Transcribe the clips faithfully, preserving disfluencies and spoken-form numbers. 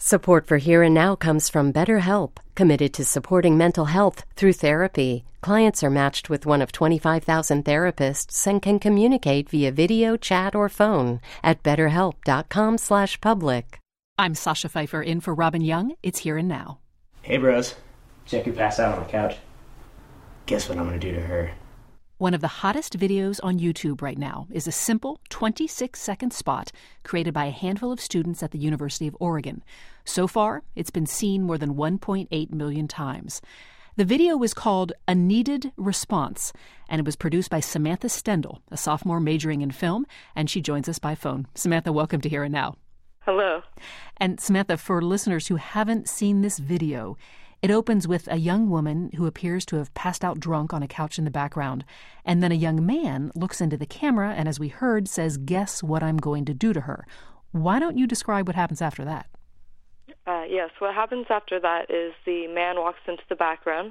Support for Here and Now comes from BetterHelp, committed to supporting mental health through therapy. Clients are matched with one of twenty-five thousand therapists and can communicate via video, chat, or phone at betterhelp.com slash public. I'm Sasha Pfeiffer in for Robin Young. It's Here and Now. Hey, bros. Check who passed out on the couch. Guess what I'm going to do to her? One of the hottest videos on YouTube right now is a simple twenty-six second spot created by a handful of students at the University of Oregon. So far, it's been seen more than one point eight million times. The video was called A Needed Response, and it was produced by Samantha Stendel, a sophomore majoring in film, and she joins us by phone. Samantha, welcome to Here and Now. Hello. And Samantha, for listeners who haven't seen this video, it opens with a young woman who appears to have passed out drunk on a couch in the background. And then a young man looks into the camera and, as we heard, says, "Guess what I'm going to do to her." Why don't you describe what happens after that? Uh, yes, what happens after that is the man walks into the background,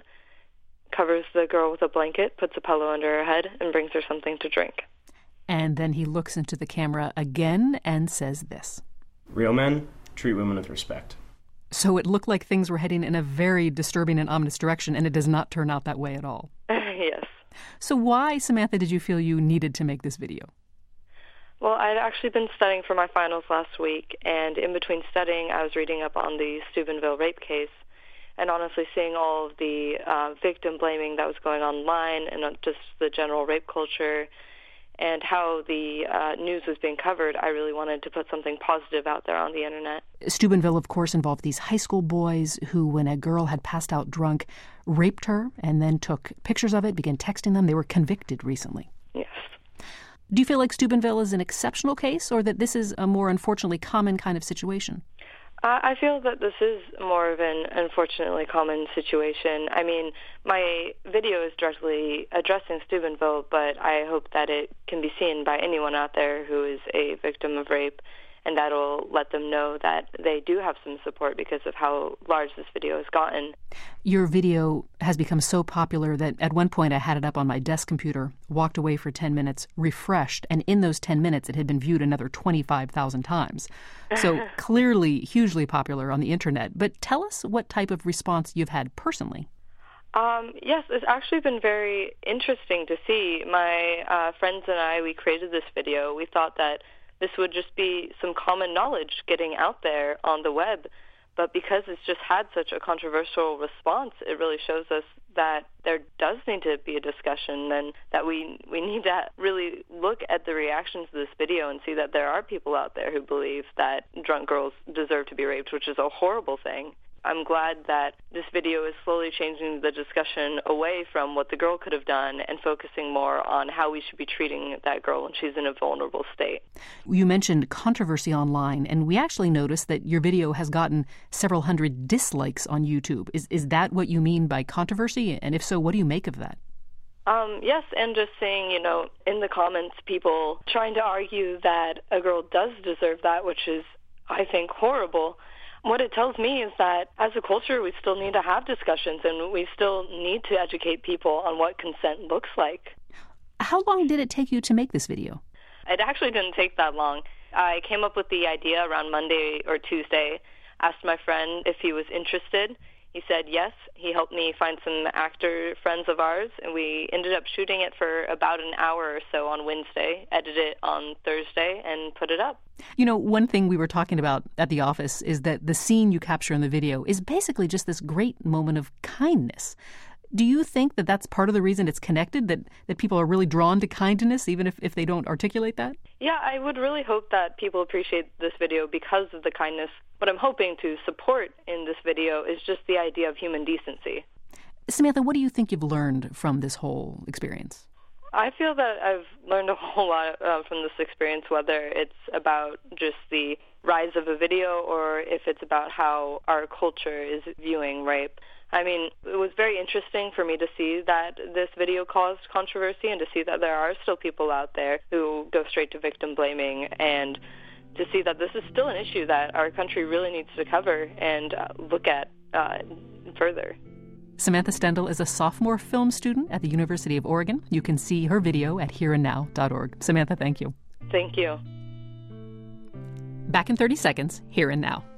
covers the girl with a blanket, puts a pillow under her head, and brings her something to drink. And then he looks into the camera again and says this. Real men treat women with respect. So it looked like things were heading in a very disturbing and ominous direction, and it does not turn out that way at all. Yes. So why, Samantha, did you feel you needed to make this video? Well, I'd actually been studying for my finals last week, and in between studying, I was reading up on the Steubenville rape case, and honestly seeing all of the uh, victim blaming that was going online and just the general rape culture and how the uh, news was being covered, I really wanted to put something positive out there on the internet. Steubenville, of course, involved these high school boys who, when a girl had passed out drunk, raped her and then took pictures of it, began texting them. They were convicted recently. Yes. Do you feel like Steubenville is an exceptional case, or that this is a more unfortunately common kind of situation? Uh, I feel that this is more of an unfortunately common situation. I mean, my video is directly addressing Steubenville, but I hope that it can be seen by anyone out there who is a victim of rape, and that'll let them know that they do have some support because of how large this video has gotten. Your video has become so popular that at one point I had it up on my desk computer, walked away for ten minutes, refreshed, and in those ten minutes it had been viewed another twenty-five thousand times. So clearly hugely popular on the internet. But tell us what type of response you've had personally. Um, yes, it's actually been very interesting to see. My uh, friends and I, we created this video. We thought that this would just be some common knowledge getting out there on the web. But because it's just had such a controversial response, it really shows us that there does need to be a discussion and that we we need to really look at the reactions to this video and see that there are people out there who believe that drunk girls deserve to be raped, which is a horrible thing. I'm glad that this video is slowly changing the discussion away from what the girl could have done and focusing more on how we should be treating that girl when she's in a vulnerable state. You mentioned controversy online, and we actually noticed that your video has gotten several hundred dislikes on YouTube. Is is that what you mean by controversy? And if so, what do you make of that? Um, yes, and just saying, you know, in the comments, people trying to argue that a girl does deserve that, which is, I think, horrible. What it tells me is that as a culture, we still need to have discussions and we still need to educate people on what consent looks like. How long did it take you to make this video? It actually didn't take that long. I came up with the idea around Monday or Tuesday, asked my friend if he was interested. He said yes. He helped me find some actor friends of ours, and we ended up shooting it for about an hour or so on Wednesday, edited it on Thursday, and put it up. You know, one thing we were talking about at the office is that the scene you capture in the video is basically just this great moment of kindness. Do you think that that's part of the reason it's connected, that, that people are really drawn to kindness, even if, if they don't articulate that? Yeah, I would really hope that people appreciate this video because of the kindness. What I'm hoping to support in this video is just the idea of human decency. Samantha, what do you think you've learned from this whole experience? I feel that I've learned a whole lot uh, from this experience, whether it's about just the rise of a video or if it's about how our culture is viewing rape. I mean, it was very interesting for me to see that this video caused controversy and to see that there are still people out there who go straight to victim blaming, and to see that this is still an issue that our country really needs to cover and uh, look at uh, further. Samantha Stendel is a sophomore film student at the University of Oregon. You can see her video at here and now dot org. Samantha, thank you. Thank you. Back in thirty seconds, Here and Now.